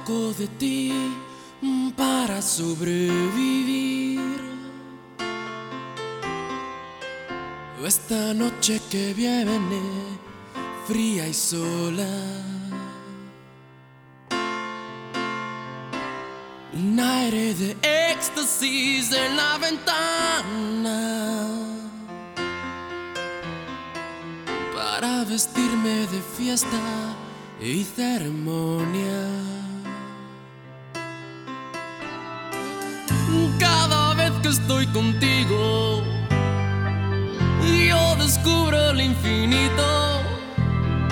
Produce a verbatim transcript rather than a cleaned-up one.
poco de ti para sobrevivir. Esta noche que viene, fría y sola, un aire de éxtasis en la ventana para vestirme de fiesta y ceremonia. Cada vez que estoy contigo, yo descubro el infinito.